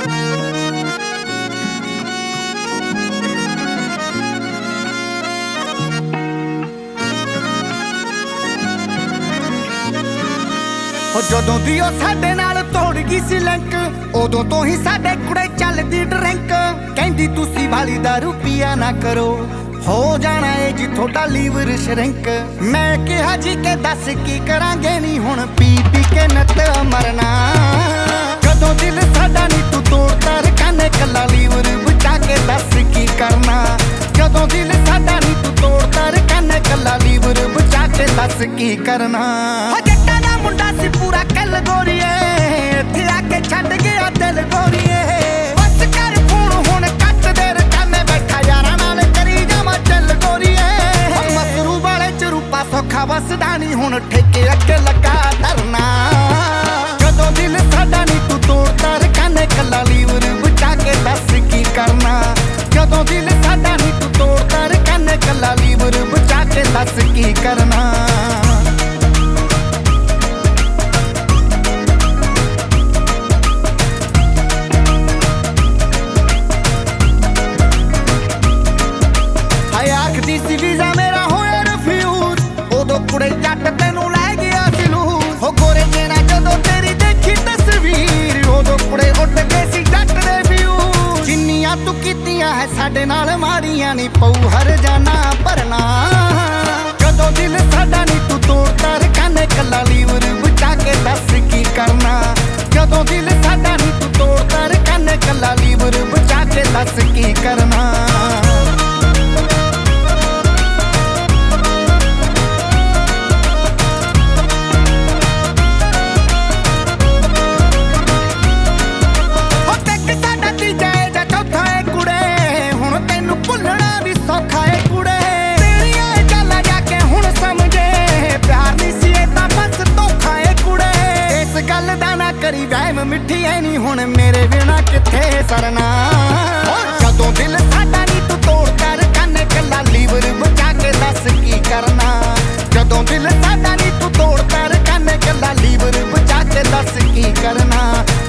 ਜਦੋਂ ਦੀ ਉਹ ਸਾਡੇ ਨਾਲ ਤੋੜ ਗਈ ਸੀ ਲਿੰਕ, ਉਦੋਂ ਤੋਂ ਹੀ ਸਾਡੇ ਕੁੜੇ ਚੱਲਦੀ ਡਰਿੰਕ। ਕਹਿੰਦੀ ਤੁਸੀਂ ਵਾਲੀ ਦਾਰੂ ਪੀਆ ਨਾ ਕਰੋ, ਹੋ ਜਾਣਾ ਏ ਜੀ ਤੁਹਾਡਾ ਲੀਵਰ ਸ਼ਰਿੰਕ। ਮੈਂ ਕਿਹਾ ਜੀ ਕਿ ਦੱਸ ਕੀ ਕਰਾਂਗੇ ਨੀ ਹੁਣ ਪੀ ਪੀ ਕੇ ਨੱਤ ਮਰਨਾ। ਜਦੋਂ ਦਿਲ ਸਾਡਾ ਨੀ ਤੂੰ ਤੋੜਦਾ ਰਕਾਨੇ ਕੱਲਾ ਲੀਵਰ ਬਚਾ ਕੇ ਦੱਸ ਕੀ ਕਰਨਾ। ਜਦੋਂ ਦਿਲ ਸਾਡਾ ਨੀ ਤੂੰ ਤੋੜਦਾ ਰਕਾਨੇ ਕੱਲਾ ਲੀਵਰ ਬਚਾ ਕੇ ਦੱਸ ਕੀ ਕਰਨਾ। ਜੱਟਾਂ ਦਾ ਮੁੰਡਾ ਸੀ ਪੂਰਾ ਕੱਲ ਗੋਰੀਏ, ਇੱਥੇ ਆ ਕੇ ਛੱਡ ਗਿਆ ਦਿਲ ਗੋਰੀਏ। ਬਸ ਕਰ ਫੋਨ ਹੁਣ ਕੱਟ ਦੇ ਰਕਾਨੇ ਬੈਠਾ ਯਾਰਾਂ ਨਾਲ ਕਰੀ ਜਾਵਾਂ ਚੱਲ ਗੋਰੀਏ। ਮਸਰੂ ਵਾਲੇ ਚ ਰੂਪਾ ਸੌਖਾ ਵਸਦਾ ਨੀ ਹੁਣ ਠੇਕੇ ਅੱਗੇ ਲੱਗਾ ਧਰਨਾ। ਜਦੋਂ ਦਿਲ ਸਾਡਾ ਨੀ ਤੂੰ ਤੋੜਦਾ ਰਕਾਨੇ ਕੱਲਾ ਲੀਵਰ ਬਚਾ ਕੇ ਦੱਸ ਕੀ ਕਰਨਾ। ਜਦੋਂ ਦਿਲ ਸਾਡਾ ਨੀ ਤੂੰ ਤੋੜਦਾ ਰਕਾਨੇ ਕੱਲਾ ਲੀਵਰ ਬਚਾ ਕੇ ਦੱਸ ਕੀ ਕਰਨਾ। ਆਖਦੀ ਸੀ ਵੀਜ਼ਾ ਮੇਰਾ ਹੋਇਆ ਰਿਫਿਊਜ਼, ਉਦੋਂ ਕੁੜੇ ਜੱਟ ਤੈਨੂੰ ਲੈ ਗਿਆ ਸੀ ਲੂਜ਼। ਹੋ ਗੋਰੇ ਜਿਹੜਾ ਜਦੋਂ ਤੇਰੀ ਦੇਖੀ ਤਸਵੀਰ, ਉਦੋਂ ਕੁੜੇ ਉੱਡ ਗਏ ਸੀ ਜੱਟ ਦੇ ਵਿਊ। ਜਿੰਨੀਆਂ ਤੂੰ ਕੀਤੀਆਂ ਹੈ ਸਾਡੇ ਨਾਲ ਮਾੜੀਆਂ ਨੀ ਪਊ ਹਰ ਜਾਣਾ ਭਰਨਾ। ਜਦੋਂ ਦਿਲ ਸਾਡਾ ਨੀ ਤੂੰ ਤੋੜਦਾ ਰਕਾਨੇ ਕੱਲਾ ਲੀਵਰ ਬਚਾ ਕੇ ਦੱਸ ਕੀ ਕਰਨਾ। ਜਦੋਂ ਦਿਲ ਸਾਡਾ ਨੀ ਤੂੰ ਤੋੜਦਾ ਰਕਾਨੇ ਕੱਲਾ ਲੀਵਰ ਬਚਾ ਕੇ ਦੱਸ ਕੀ ਕਰਨਾ। ਕਰੀ ਵਹਿਮ ਮਿੱਠੀ ਐ ਨੀ ਹੁਣ ਮੇਰੇ ਬਿਨਾ ਕਿੱਥੇ ਸਰਨਾ। ਜਦੋਂ ਦਿਲ ਸਾਡਾ ਨੀ ਤੂੰ ਤੋੜਦਾ ਰਕਾਨੇ ਕੱਲਾ ਲੀਵਰ ਬਚਾ ਕੇ ਦੱਸ ਕੀ ਕਰਨਾ। ਜਦੋਂ ਦਿਲ ਸਾਡਾ ਨੀ ਤੂੰ ਤੋੜਦਾ ਰਕਾਨੇ ਕੱਲਾ ਲੀਵਰ ਬਚਾ ਕੇ ਦੱਸ ਕੀ ਕਰਨਾ।